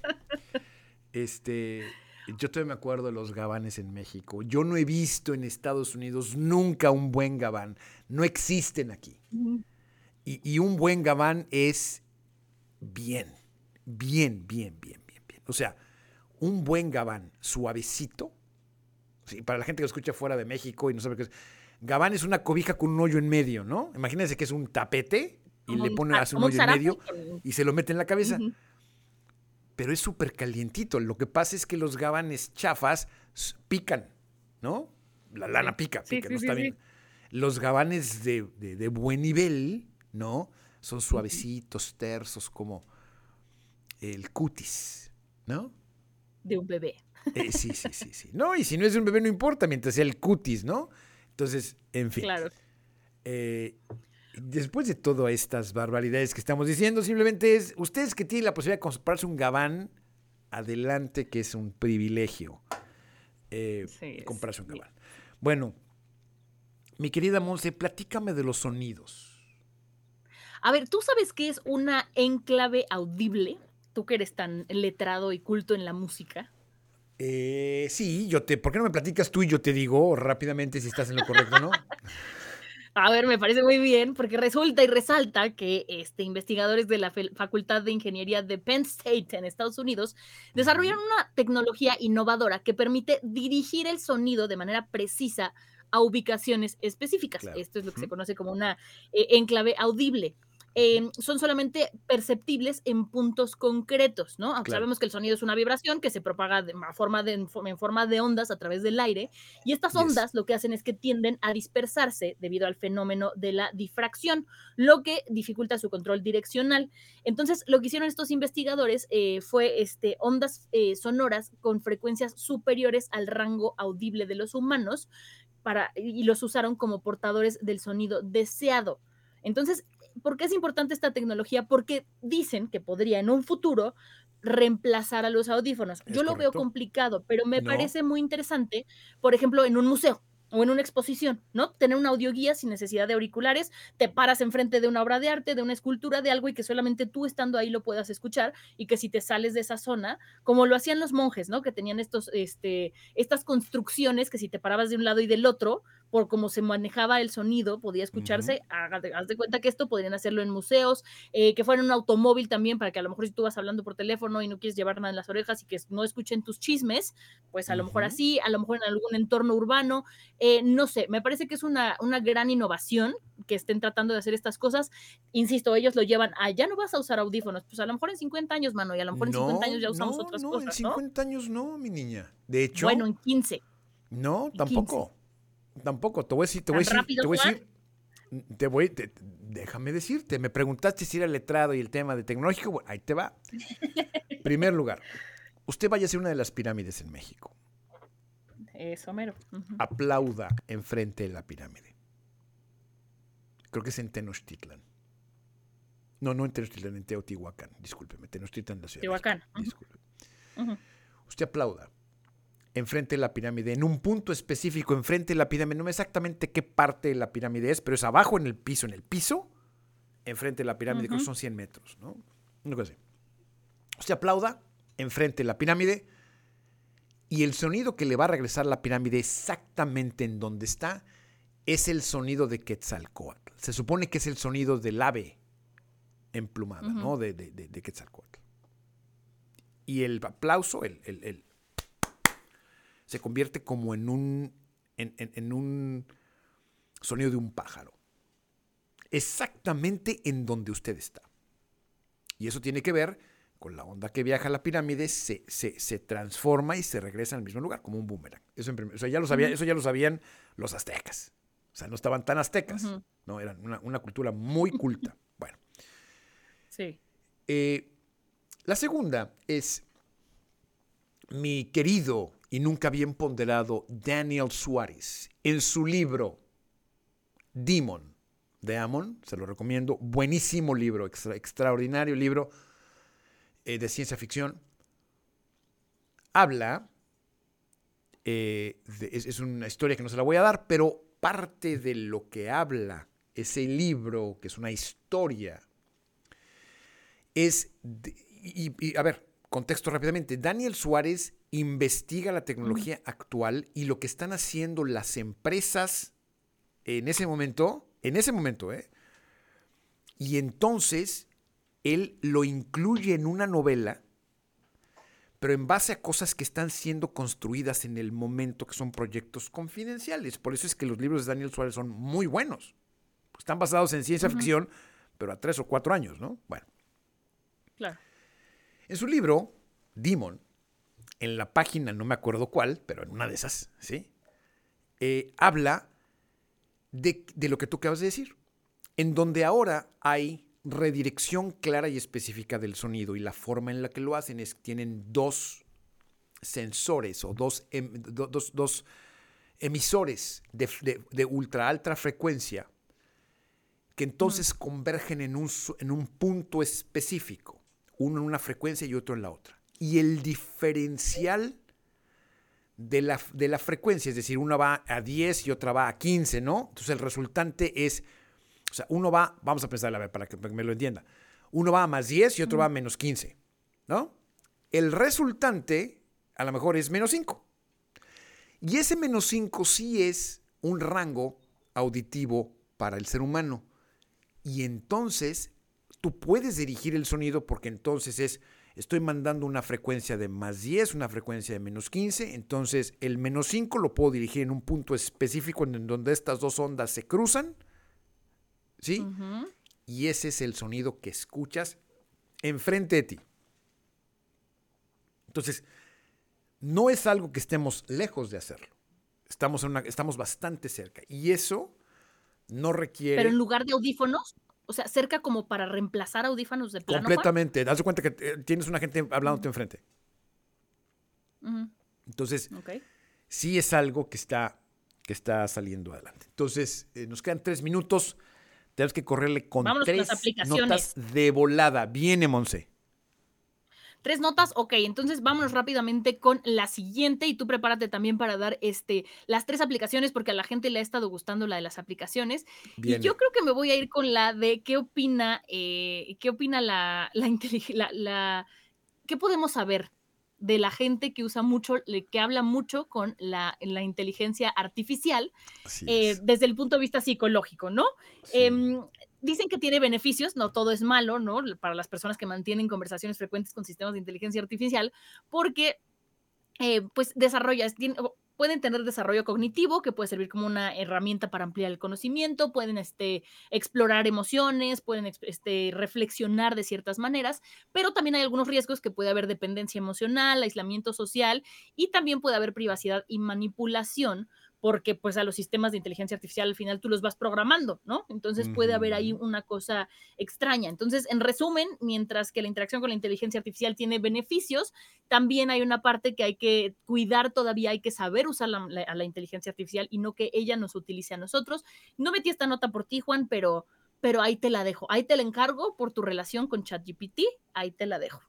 este, yo todavía me acuerdo de los gabanes en México. Yo no he visto en Estados Unidos nunca un buen gabán. No existen aquí. Uh -huh. y, y un buen gabán es bien, bien, bien, bien, bien, bien. O sea, un buen gabán suavecito. Sí, para la gente que lo escucha fuera de México y no sabe qué es. Gabán es una cobija con un hoyo en medio, ¿no? Imagínense que es un tapete y Como le un, pone hace un como un hoyo en zarape medio con... y se lo mete en la cabeza. Uh -huh. Pero es súper calientito. Lo que pasa es que los gabanes chafas pican, ¿no? La lana sí. pica, sí, pica, sí, no sí, está sí. bien. Los gabanes de, de, de buen nivel, ¿no? Son suavecitos, tersos, como, el cutis, ¿no? De un bebé. Eh, sí, sí, sí, sí. No, y si no es un bebé no importa, mientras sea el cutis, ¿no? Entonces, en fin. Claro. Eh, después de todas estas barbaridades que estamos diciendo, simplemente es, ustedes que tienen la posibilidad de comprarse un gabán, adelante, que es un privilegio eh, Sí, comprarse un sí. gabán. Bueno, mi querida Monse, platícame de los sonidos. A ver, ¿tú sabes qué es una enclave audible? Tú que eres tan letrado y culto en la música. Eh, sí, yo te, ¿por qué no me platicas tú y yo te digo rápidamente si estás en lo correcto o no? A ver, me parece muy bien, porque resulta y resalta que este, investigadores de la Facultad de Ingeniería de Penn State en Estados Unidos desarrollaron una tecnología innovadora que permite dirigir el sonido de manera precisa a ubicaciones específicas. Claro. Esto es lo que Uh-huh. se conoce como una eh, enclave audible. Eh, son solamente perceptibles en puntos concretos, ¿no? Aunque Claro. sabemos que el sonido es una vibración que se propaga de, a forma de, en, forma, en forma de ondas a través del aire, y estas Yes. ondas lo que hacen es que tienden a dispersarse debido al fenómeno de la difracción, lo que dificulta su control direccional. Entonces, lo que hicieron estos investigadores eh, fue este, ondas eh, sonoras con frecuencias superiores al rango audible de los humanos para, y los usaron como portadores del sonido deseado. Entonces, ¿por qué es importante esta tecnología? Porque dicen que podría en un futuro reemplazar a los audífonos. Es Yo lo correcto. veo complicado, pero me No. parece muy interesante, por ejemplo, en un museo o en una exposición, ¿no? Tener una audioguía sin necesidad de auriculares, te paras enfrente de una obra de arte, de una escultura, de algo, y que solamente tú estando ahí lo puedas escuchar, y que si te sales de esa zona, como lo hacían los monjes, ¿no? Que tenían estos, este, estas construcciones que si te parabas de un lado y del otro, por cómo se manejaba el sonido, podía escucharse. Uh-huh. haz, haz de cuenta que esto podrían hacerlo en museos, eh, que fuera en un automóvil también, para que a lo mejor si tú vas hablando por teléfono y no quieres llevar nada en las orejas y que no escuchen tus chismes, pues a uh-huh. lo mejor así, a lo mejor en algún entorno urbano, eh, no sé, me parece que es una, una gran innovación que estén tratando de hacer estas cosas. Insisto, ellos lo llevan a, ya no vas a usar audífonos, pues a lo mejor en cincuenta años, mano, y a lo mejor no, en cincuenta años ya usamos no, otras no, cosas, en cincuenta ¿no? años no, mi niña. De hecho. Bueno, en quince. No, en tampoco. quince. Tampoco, te voy a decir, te voy a decir, rápido, te voy a decir, te voy, te, déjame decirte, me preguntaste si era letrado y el tema de tecnológico, bueno, ahí te va. Primer lugar, usted vaya a ser una de las pirámides en México. Eso mero. Uh-huh. Aplauda enfrente de la pirámide. Creo que es en Tenochtitlan. No, no en Tenochtitlan, en Teotihuacán, discúlpeme, Tenochtitlan la ciudad. Teotihuacán. Uh-huh. Disculpe. Uh-huh. Usted aplauda enfrente de la pirámide, en un punto específico enfrente de la pirámide, no sé exactamente qué parte de la pirámide es, pero es abajo en el piso, en el piso, enfrente de la pirámide, uh-huh. creo que son cien metros, ¿no? Una cosa así. Usted aplauda enfrente de la pirámide y el sonido que le va a regresar a la pirámide exactamente en donde está es el sonido de Quetzalcóatl. Se supone que es el sonido del ave emplumada, uh-huh. ¿no? De, de, de, de Quetzalcóatl. Y el aplauso, el... el, el se convierte como en un, en, en, en un sonido de un pájaro. Exactamente en donde usted está. Y eso tiene que ver con la onda que viaja a la pirámide, se, se, se transforma y se regresa al mismo lugar, como un boomerang. Eso, en primer, o sea, ya lo sabía, uh-huh. eso ya lo sabían los aztecas. O sea, no estaban tan aztecas. Uh-huh. No, eran una, una cultura muy culta. Bueno. Sí. Eh, la segunda es mi querido y nunca bien ponderado Daniel Suárez, en su libro Demon, de Ammon, se lo recomiendo, buenísimo libro, extra, extraordinario libro eh, de ciencia ficción, habla, eh, de, es, es una historia que no se la voy a dar, pero parte de lo que habla ese libro, que es una historia, es, de, y, y a ver, contexto rápidamente, Daniel Suárez investiga la tecnología uh-huh. actual y lo que están haciendo las empresas en ese momento, en ese momento, ¿eh? Y entonces él lo incluye en una novela, pero en base a cosas que están siendo construidas en el momento, que son proyectos confidenciales. Por eso es que los libros de Daniel Suárez son muy buenos. Están basados en ciencia uh-huh. ficción, pero a tres o cuatro años, ¿no? Bueno. Claro. En su libro, Demon, en la página, no me acuerdo cuál, pero en una de esas, ¿sí? Eh, habla de, de lo que tú acabas de decir, en donde ahora hay redirección clara y específica del sonido, y la forma en la que lo hacen es que tienen dos sensores o dos, em, do, dos, dos emisores de, de, de ultra alta frecuencia que entonces mm. convergen en un, en un punto específico, uno en una frecuencia y otro en la otra. Y el diferencial de la, de la frecuencia, es decir, una va a diez y otra va a quince, ¿no? Entonces el resultante es, o sea, uno va, vamos a pensar, a ver, para que, para que me lo entienda, uno va a más diez y otro mm. va a menos quince, ¿no? El resultante a lo mejor es menos cinco. Y ese menos cinco sí es un rango auditivo para el ser humano. Y entonces tú puedes dirigir el sonido porque entonces es, estoy mandando una frecuencia de más diez, una frecuencia de menos quince, entonces el menos cinco lo puedo dirigir en un punto específico en donde estas dos ondas se cruzan, ¿sí? Uh-huh. Y ese es el sonido que escuchas enfrente de ti. Entonces, no es algo que estemos lejos de hacerlo. Estamos, en una, estamos bastante cerca. Y eso no requiere... Pero en lugar de audífonos, o sea, cerca como para reemplazar audífonos de plano. Completamente. Haz de cuenta que eh, tienes una gente hablándote uh-huh. enfrente. Uh-huh. Entonces, okay. sí es algo que está, que está saliendo adelante. Entonces, eh, nos quedan tres minutos. Tenemos que correrle con Vámonos tres con las aplicaciones. Notas de volada. Viene, Monse. Tres notas, ok, entonces vámonos rápidamente con la siguiente y tú prepárate también para dar este, las tres aplicaciones porque a la gente le ha estado gustando la de las aplicaciones. Viene. Y yo creo que me voy a ir con la de qué opina, eh, qué opina la, la, la, la, qué podemos saber de la gente que usa mucho, que habla mucho con la, la inteligencia artificial eh, desde el punto de vista psicológico, ¿no? Sí. Eh, Dicen que tiene beneficios, no todo es malo, ¿no? Para las personas que mantienen conversaciones frecuentes con sistemas de inteligencia artificial, porque eh, pues desarrolla, tiene, pueden tener desarrollo cognitivo, que puede servir como una herramienta para ampliar el conocimiento, pueden este, explorar emociones, pueden este, reflexionar de ciertas maneras, pero también hay algunos riesgos que puede haber dependencia emocional, aislamiento social, y también puede haber privacidad y manipulación, porque pues a los sistemas de inteligencia artificial al final tú los vas programando, ¿no? Entonces puede uh-huh. haber ahí una cosa extraña. Entonces, en resumen, mientras que la interacción con la inteligencia artificial tiene beneficios, también hay una parte que hay que cuidar todavía, hay que saber usar la, la, a la inteligencia artificial y no que ella nos utilice a nosotros. No metí esta nota por ti, Juan, pero, pero ahí te la dejo. Ahí te la encargo por tu relación con ChatGPT, ahí te la dejo.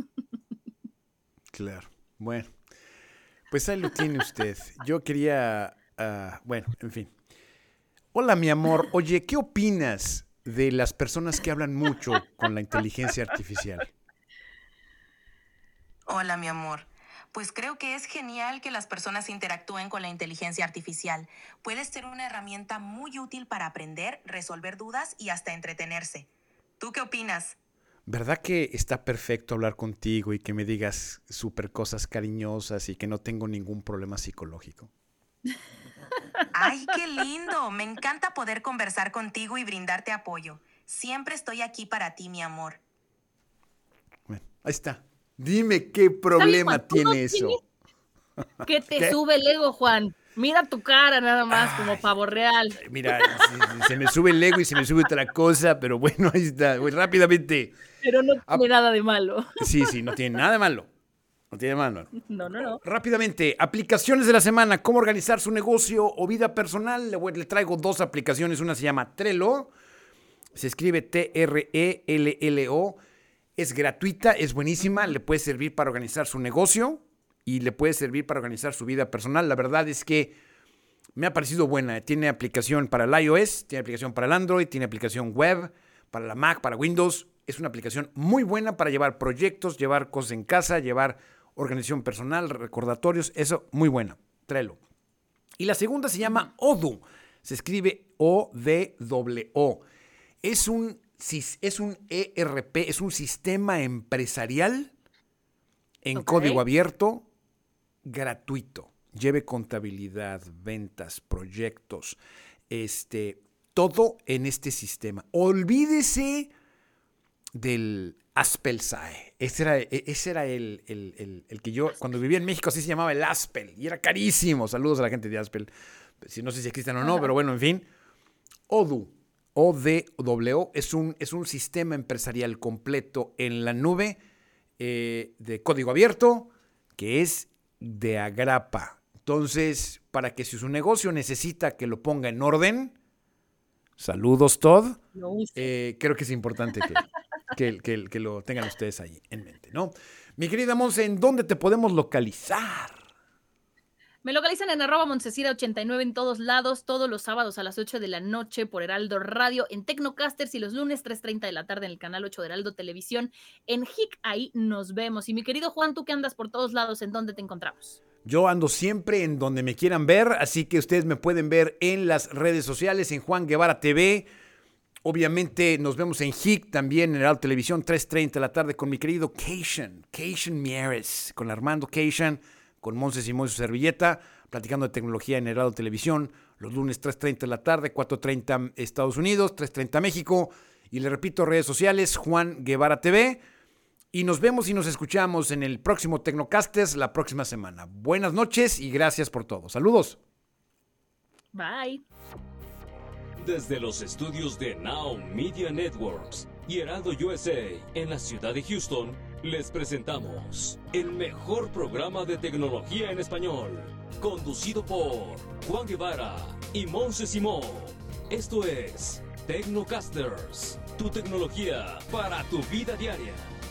Claro. Bueno, pues ahí lo tiene usted. Yo quería... Uh, bueno, en fin. Hola, mi amor. Oye, ¿qué opinas de las personas que hablan mucho con la inteligencia artificial? Hola, mi amor. Pues creo que es genial que las personas interactúen con la inteligencia artificial. Puede ser una herramienta muy útil para aprender, resolver dudas y hasta entretenerse. ¿Tú qué opinas? ¿Verdad que está perfecto hablar contigo y que me digas súper cosas cariñosas y que no tengo ningún problema psicológico? ¡Ay, qué lindo! Me encanta poder conversar contigo y brindarte apoyo. Siempre estoy aquí para ti, mi amor. Bueno, ahí está. Dime qué problema Juan, tiene no eso. Que te ¿Qué? Sube el ego, Juan. Mira tu cara nada más, Ay, como pavo real. Mira, se, se me sube el ego y se me sube otra cosa, pero bueno, ahí está. Muy rápidamente. Pero no tiene ah, nada de malo. Sí, sí, no tiene nada de malo. No tiene mano. No, no, no. Rápidamente, aplicaciones de la semana. ¿Cómo organizar su negocio o vida personal? Le, le traigo dos aplicaciones. Una se llama Trello. Se escribe T R E L L O. Es gratuita, es buenísima. Le puede servir para organizar su negocio y le puede servir para organizar su vida personal. La verdad es que me ha parecido buena. Tiene aplicación para el iOS, tiene aplicación para el Android, tiene aplicación web, para la Mac, para Windows. Es una aplicación muy buena para llevar proyectos, llevar cosas en casa, llevar organización personal, recordatorios, eso, muy buena, Trello. Y la segunda se llama Odoo, se escribe O D O O. Es un, es un E R P, es un sistema empresarial en okay. código abierto, gratuito. Lleve contabilidad, ventas, proyectos, este, todo en este sistema. Olvídese del Aspel-SAE. Ese era, ese era el, el, el, el que yo, cuando vivía en México, así se llamaba el Aspel. Y era carísimo. Saludos a la gente de Aspel. Si no sé si existen o no, pero bueno, en fin. Odoo. O D W, es un, es un sistema empresarial completo en la nube eh, de código abierto que es de agrapa. Entonces, para que si su negocio necesita que lo ponga en orden, saludos Todd, eh, creo que es importante que, que, que, que lo tengan ustedes ahí en mente, ¿no? Mi querida Monse, ¿en dónde te podemos localizar? Me localizan en arroba Montesira ochenta y nueve en todos lados, todos los sábados a las ocho de la noche por Heraldo Radio, en Tecnocasters y los lunes tres treinta de la tarde en el canal ocho de Heraldo Televisión. En H I C, ahí nos vemos. Y mi querido Juan, tú que andas por todos lados, ¿en dónde te encontramos? Yo ando siempre en donde me quieran ver, así que ustedes me pueden ver en las redes sociales, en Juan Guevara T V. Obviamente nos vemos en H I C también en Heraldo Televisión, tres treinta de la tarde con mi querido Keishan, Keishan Mieres, con Armando Keishan, con Monse Simón y su servilleta, platicando de tecnología en Heraldo Televisión, los lunes tres treinta de la tarde, cuatro treinta Estados Unidos, tres treinta México, y le repito, redes sociales, Juan Guevara T V, y nos vemos y nos escuchamos en el próximo Tecnocasters la próxima semana. Buenas noches y gracias por todo. Saludos. Bye. Desde los estudios de Now Media Networks y Heraldo U S A en la ciudad de Houston, les presentamos el mejor programa de tecnología en español, conducido por Juan Guevara y Monse Simón. Esto es Tecnocasters, tu tecnología para tu vida diaria.